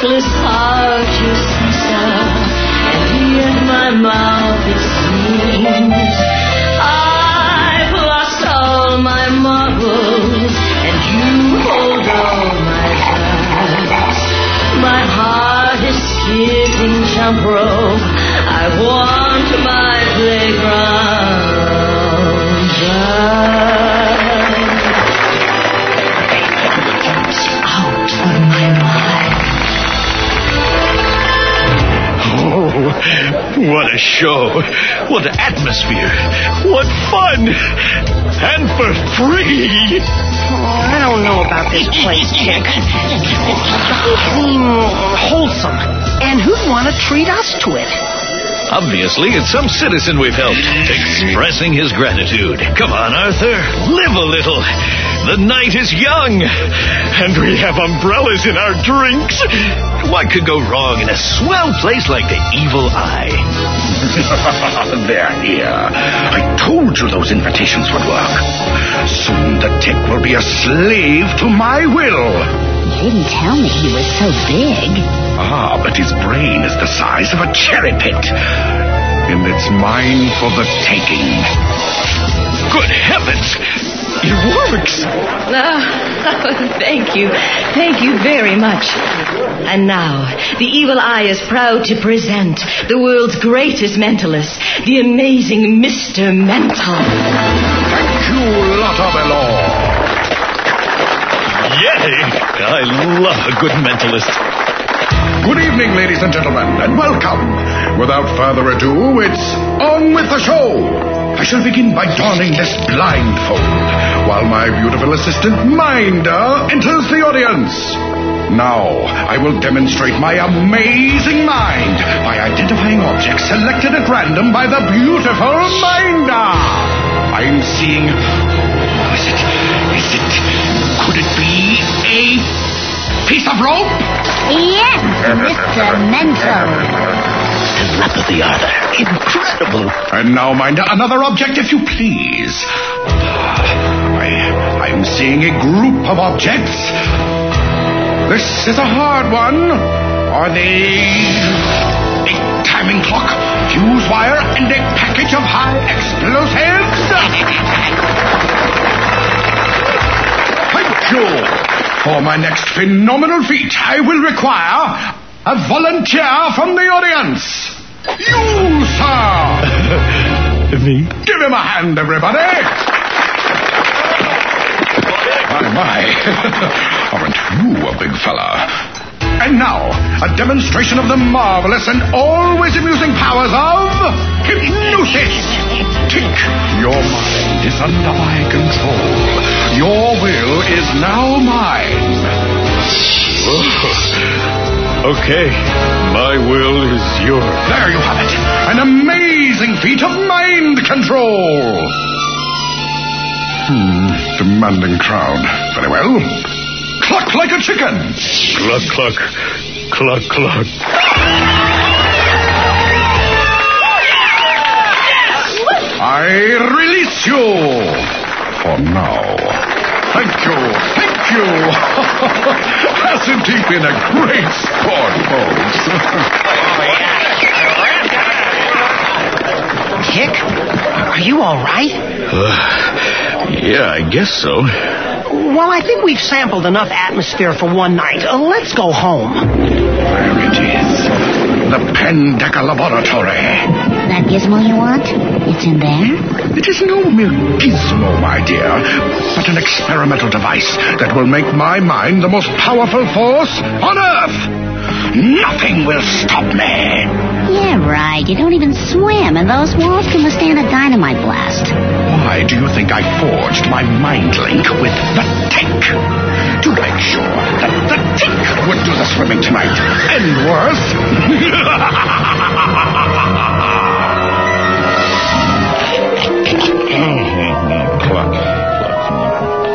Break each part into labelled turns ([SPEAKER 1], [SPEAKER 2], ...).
[SPEAKER 1] restless heart, you see, sir, and yet my mouth it seems. I've lost all my marbles, and you hold all my cards. My heart is skipping jump rope. I want my playground back. Out of my mind.
[SPEAKER 2] Oh, what a show. What an atmosphere. What fun. And for free.
[SPEAKER 3] Oh, I don't know about this place, Chick. It doesn't seem wholesome. And who'd want to treat us to it?
[SPEAKER 2] Obviously, it's some citizen we've helped, expressing his gratitude. Come on, Arthur, live a little. The night is young, and we have umbrellas in our drinks. What could go wrong in a swell place like the Evil Eye?
[SPEAKER 4] They're here. I told you those invitations would work. Soon the Tick will be a slave to my will.
[SPEAKER 5] You didn't tell me he was so big.
[SPEAKER 4] Ah, but his brain is the size of a cherry pit. And it's mine for the taking.
[SPEAKER 2] Good heavens! It works!
[SPEAKER 1] Thank you. Thank you very much. And now, the Evil Eye is proud to present the world's greatest mentalist, the amazing Mr. Mental.
[SPEAKER 4] Thank you, Lotta Belor.
[SPEAKER 2] Yay! I love a good mentalist.
[SPEAKER 4] Good evening, ladies and gentlemen, and welcome. Without further ado, it's on with the show. I shall begin by donning this blindfold while my beautiful assistant, Minder, enters the audience. Now, I will demonstrate my amazing mind by identifying objects selected at random by the beautiful Minder. I'm seeing... Could it be a piece of rope?
[SPEAKER 5] Yes, Mr. Mental.
[SPEAKER 2] Telepathy, Arthur. Incredible.
[SPEAKER 4] And now, Minder, another object, if you please. I'm seeing a group of objects. This is a hard one. Are they a timing clock, fuse wire, and a package of high explosives? Thank you. For my next phenomenal feat, I will require a volunteer from the audience. You, sir.
[SPEAKER 2] Me?
[SPEAKER 4] Give him a hand, everybody. My. Aren't you a big fella? And now, a demonstration of the marvelous and always amusing powers of hypnosis. Tick, your mind is under my control. Your will is now mine.
[SPEAKER 2] Okay, my will is yours.
[SPEAKER 4] There you have it. An amazing feat of mind control. Demanding crowd. Very well. Cluck like a chicken.
[SPEAKER 2] Cluck, cluck. Cluck, cluck.
[SPEAKER 4] I release you. For now. Thank you. Thank you. Hasn't he been a great sport, folks?
[SPEAKER 3] Tick, are you all right?
[SPEAKER 2] Yeah, I guess so.
[SPEAKER 3] Well, I think we've sampled enough atmosphere for one night. Let's go home.
[SPEAKER 4] There it is. The Pendeca Laboratory.
[SPEAKER 5] That gizmo you want? It's in there?
[SPEAKER 4] It is no mere gizmo, my dear, but an experimental device that will make my mind the most powerful force on Earth. Nothing will stop me.
[SPEAKER 5] Yeah, right. You don't even swim, and those walls can withstand a dynamite blast.
[SPEAKER 4] Why do you think I forged my mind link with the Tick? To make sure that the Tick would do the swimming tonight. And worse.
[SPEAKER 2] Cluck, cluck.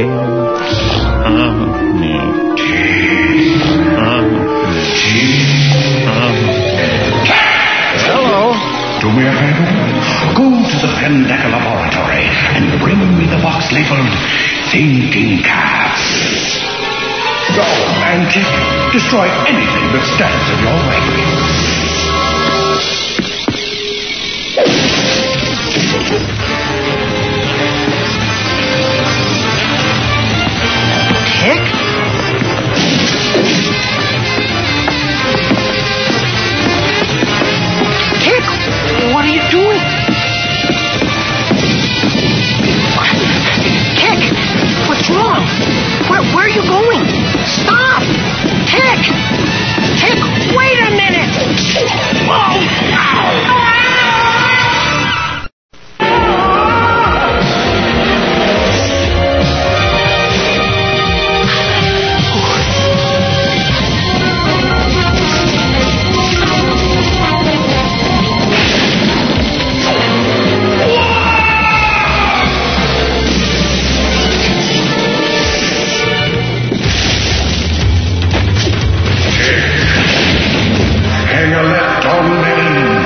[SPEAKER 4] Hello. Do me a favor. Go to the Pendeca Laboratory and bring me the box labeled Thinking Cats. Go and destroy anything that stands in your way.
[SPEAKER 3] Tick? Tick, what are you doing? Tick, what's wrong? Where are you going? Stop! Tick! Tick, wait a minute! Whoa!
[SPEAKER 4] Hang a left on Maine.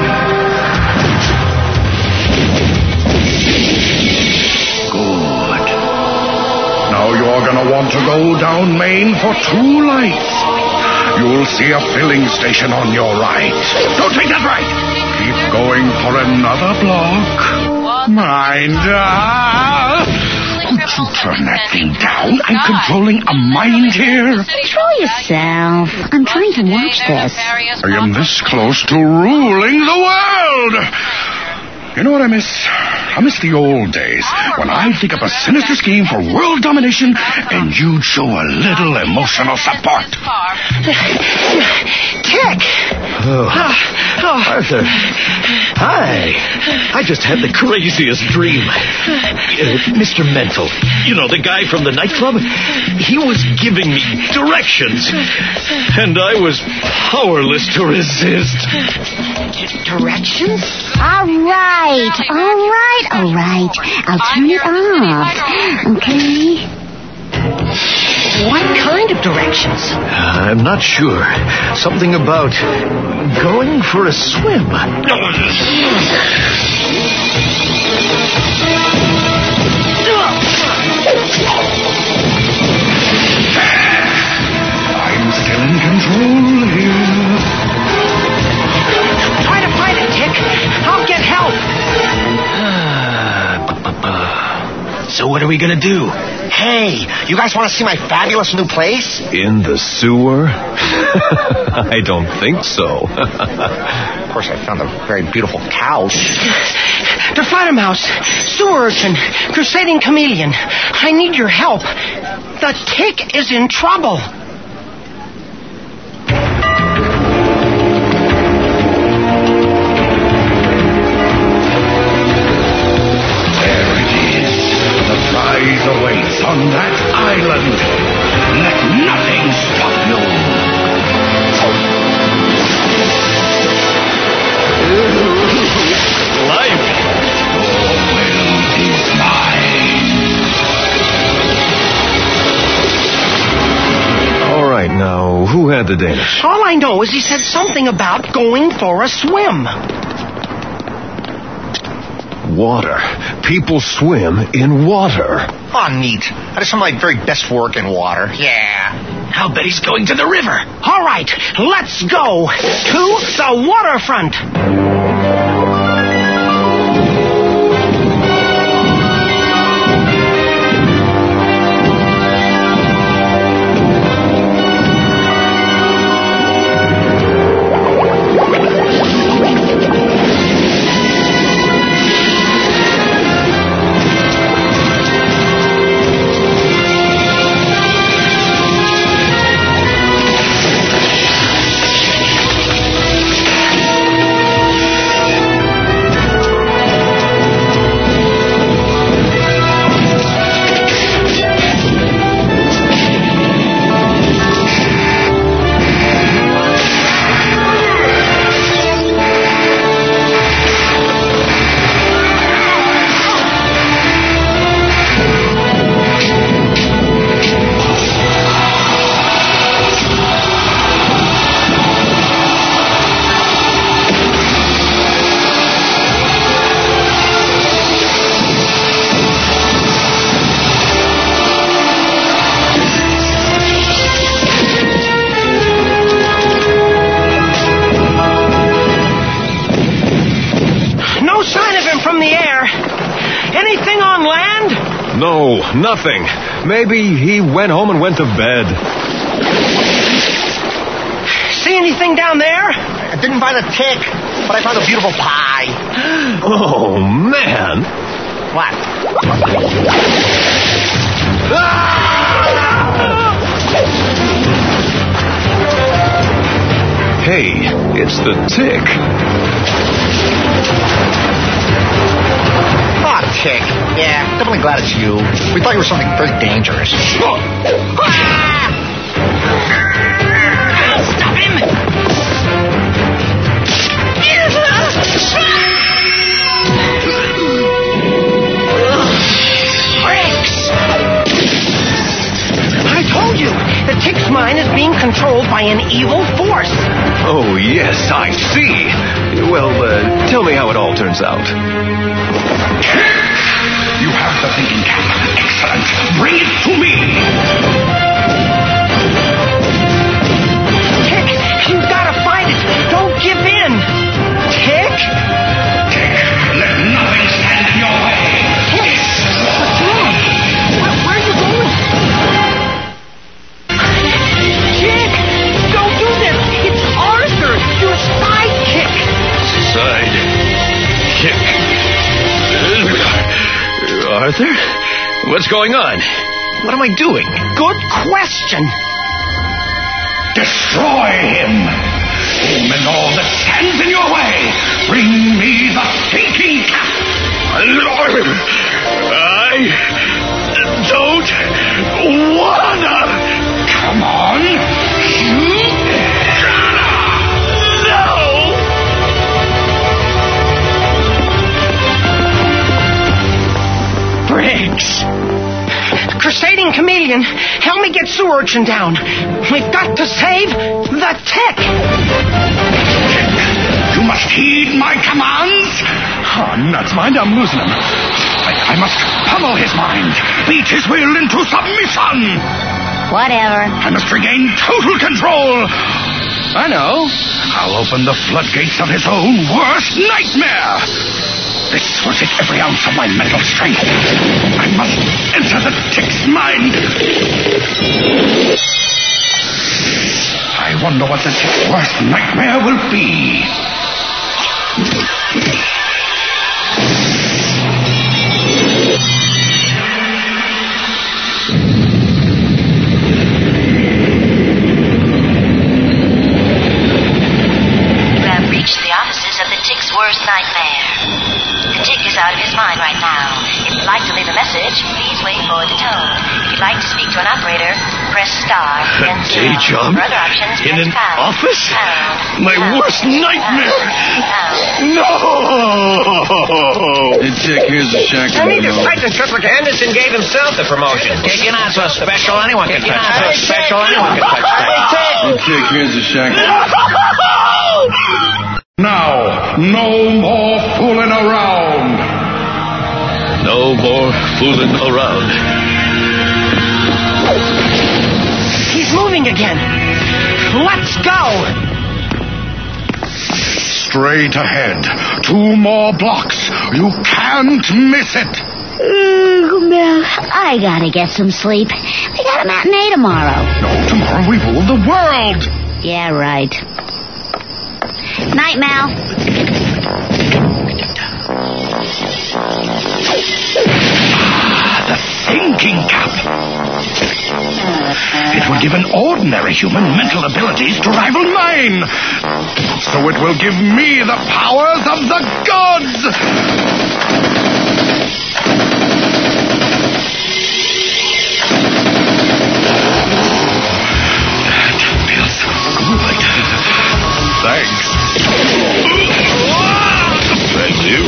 [SPEAKER 4] Good. Now you're gonna want to go down Maine for 2 lights. You'll see a filling station on your right. Don't take that right. Keep going for another block. Mind. Could you turn that thing down? I'm controlling a mind here.
[SPEAKER 5] Control yourself. I'm trying to watch this.
[SPEAKER 4] I am this close to ruling the world. You know what I miss? I miss the old days when I'd think up a sinister scheme for world domination and you'd show a little emotional support.
[SPEAKER 3] Tick!
[SPEAKER 2] Arthur. Hi. I just had the craziest dream. Mr. Mental, you know, the guy from the nightclub, he was giving me directions, and I was powerless to resist.
[SPEAKER 3] Directions?
[SPEAKER 5] All right. I'll turn it off. Okay?
[SPEAKER 3] What kind of directions?
[SPEAKER 2] I'm not sure. Something about going for a swim.
[SPEAKER 4] I'm still in control here.
[SPEAKER 3] Try to fight it, Tick. I'll get help.
[SPEAKER 2] So what are we going to do?
[SPEAKER 6] Hey, you guys want to see my fabulous new place?
[SPEAKER 2] In the sewer? I don't think so.
[SPEAKER 6] Of course, I found a very beautiful couch.
[SPEAKER 3] The Fluttermouse, Sewer Urchin, Crusading Chameleon. I need your help. The Tick is in trouble.
[SPEAKER 4] Awaits on that island. Let nothing stop you.
[SPEAKER 2] Life.
[SPEAKER 4] Your will is mine.
[SPEAKER 2] All right, now, who had the Danish?
[SPEAKER 3] All I know is he said something about going for a swim.
[SPEAKER 2] Water. People swim in water.
[SPEAKER 6] Oh, neat. I did some of my very best work in water. Yeah.
[SPEAKER 3] I'll bet he's going to the river. All right, let's go to the waterfront.
[SPEAKER 2] No, nothing. Maybe he went home and went to bed.
[SPEAKER 3] See anything down there?
[SPEAKER 6] I didn't find a tick, but I found a beautiful pie.
[SPEAKER 2] Oh, man.
[SPEAKER 6] What?
[SPEAKER 2] Hey, it's the tick.
[SPEAKER 6] Oh, tick. Yeah, definitely glad it's you. We thought you were something very dangerous.
[SPEAKER 3] Stop him! I told you, the tick's mind is being controlled by an evil force.
[SPEAKER 2] Oh, yes, I see. Well, tell me how it all turns out.
[SPEAKER 4] You have the thinking cap. Excellent. Bring it to me.
[SPEAKER 3] Tick, you've got to fight it. Don't give in. Tick?
[SPEAKER 4] Tick, let nothing stand in your way.
[SPEAKER 3] Tick, what's wrong? Where are you going? Tick, don't do this. It's Arthur, your sidekick.
[SPEAKER 2] Sidekick. Arthur? What's going on?
[SPEAKER 6] What am I doing?
[SPEAKER 3] Good question.
[SPEAKER 4] Destroy him. Him and all that stands in your way. Bring me the thinking cap.
[SPEAKER 2] I don't wanna.
[SPEAKER 4] Come on.
[SPEAKER 3] Briggs. Crusading Chameleon, help me get Sewer Urchin down. We've got to save the tick.
[SPEAKER 4] You must heed my commands. Oh, nuts, mind, I'm losing him. I must pummel his mind, beat his will into submission.
[SPEAKER 5] Whatever.
[SPEAKER 4] I must regain total control. I know. I'll open the floodgates of his own worst nightmare. This will take every ounce of my mental strength. I must enter the tick's mind. I wonder what the tick's worst nightmare will be.
[SPEAKER 7] You have reached the offices of the tick's worst nightmare. The tick is out of his mind right now. If you'd like to leave a message, please wait for the tone. If you'd like to speak to an operator, press star.
[SPEAKER 2] A
[SPEAKER 7] then
[SPEAKER 2] day
[SPEAKER 7] zero.
[SPEAKER 2] job?
[SPEAKER 7] For other options,
[SPEAKER 2] In
[SPEAKER 7] press
[SPEAKER 2] an
[SPEAKER 7] pound.
[SPEAKER 2] office?
[SPEAKER 7] Pound.
[SPEAKER 2] My
[SPEAKER 7] Pound.
[SPEAKER 2] worst nightmare.
[SPEAKER 7] Pound.
[SPEAKER 2] No!
[SPEAKER 8] Hey, Tick, here's the shack.
[SPEAKER 6] I mean, just like just like Anderson gave himself the promotion. Tick, you're not so special. Anyone can touch Tick. Special. Anyone can touch Tick.
[SPEAKER 8] Hey, Tick, here's the shack.
[SPEAKER 4] Now, no more fooling around.
[SPEAKER 2] No more fooling around.
[SPEAKER 3] He's moving again. Let's go.
[SPEAKER 4] Straight ahead. 2 more blocks. You can't miss it.
[SPEAKER 5] Well, I gotta get some sleep. I got a matinee tomorrow.
[SPEAKER 4] No, tomorrow we rule the world.
[SPEAKER 5] Yeah, right. Night, Mal.
[SPEAKER 4] The thinking cap. It will give an ordinary human mental abilities to rival mine. So it will give me the powers of the gods. That feels good. Thanks.
[SPEAKER 2] Thank you.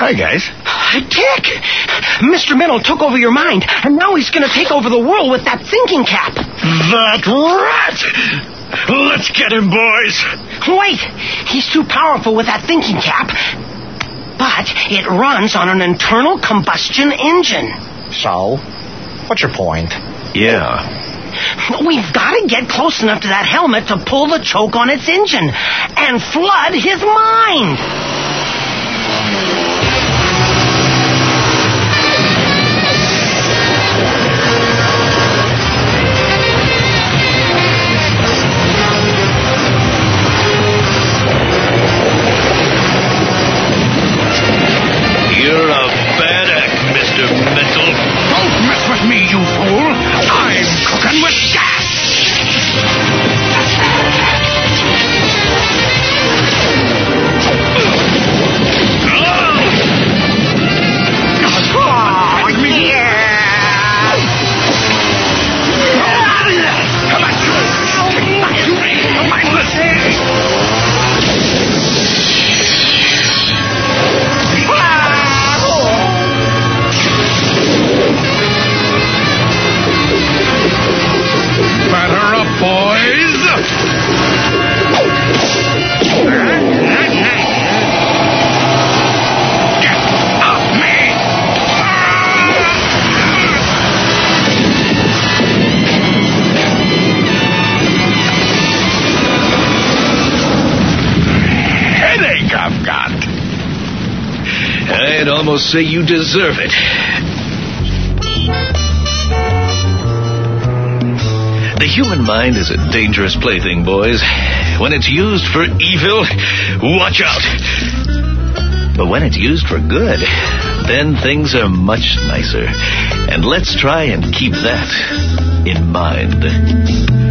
[SPEAKER 2] Hi, guys.
[SPEAKER 3] Dick! Mr. Mental took over your mind, and now he's going to take over the world with that thinking cap.
[SPEAKER 2] That rat! Let's get him, boys.
[SPEAKER 3] Wait! He's too powerful with that thinking cap. But it runs on an internal combustion engine.
[SPEAKER 6] So? What's your point?
[SPEAKER 2] Yeah.
[SPEAKER 3] We've got to get close enough to that helmet to pull the choke on its engine and flood his mind.
[SPEAKER 2] You're a bad act, Mr. Mental.
[SPEAKER 4] Don't mess with me, you fool. I'm cooking with gas. Batter up, boys. Get off me! Headache I've got.
[SPEAKER 2] I'd almost say you deserve it. The human mind is a dangerous plaything, boys. When it's used for evil, watch out. But when it's used for good, then things are much nicer. And let's try and keep that in mind.